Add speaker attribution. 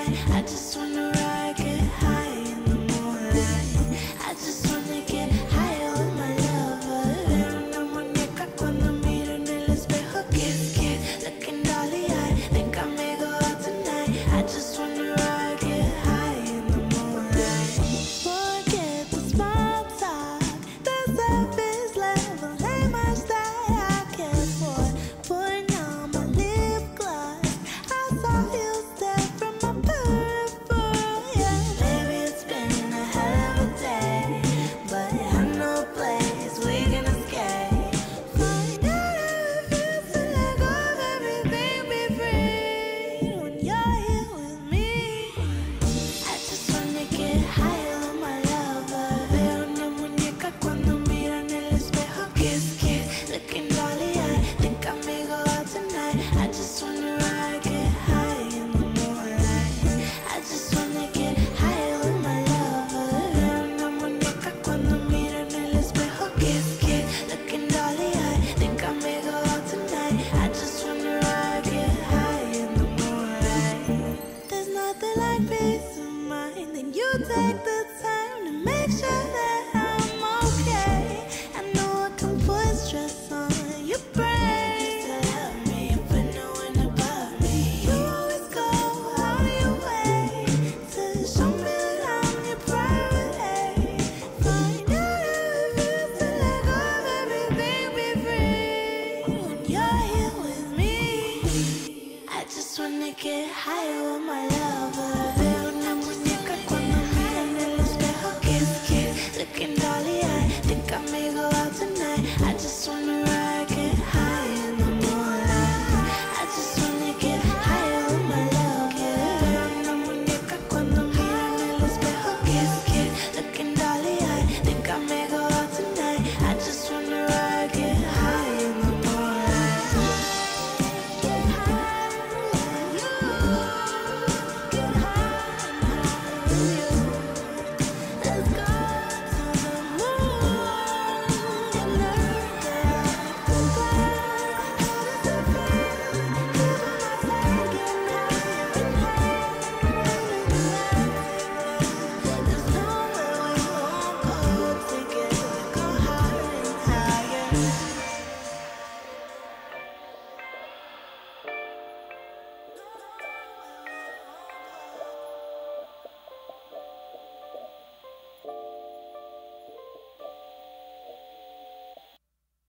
Speaker 1: tonight. I just wanna ride, get high in the moonlight. I just wanna get higher with my lover. Veo una muñeca cuando miro en el espejo. Kiss, kiss, looking dolly eye. Think I may go out tonight. I just wanna ride, get high in the moonlight. Forget the small talk. The surface level ain't much that I care for. Putting on my lip gloss. I saw you step from my peripheral. Yeah, baby, it's been a hell of a day, but I know a place we can escape. Find out how it feels to let go of everything, be free when you're here with me. I just wanna get higher with my lover. Veo una muñeca cuando miro en el espejo. Kiss, kiss, looking dolly eye. Think I may go out tonight. I just wanna ride, get high in the moonlight. I just wanna get higher with my lover. Veo una muñeca cuando miro en el espejo. Kiss, kiss, looking dolly eye. Think I may go out tonight. I just wanna ride, get high in the moonlight. There's nothing like peace of mind, and you take the time.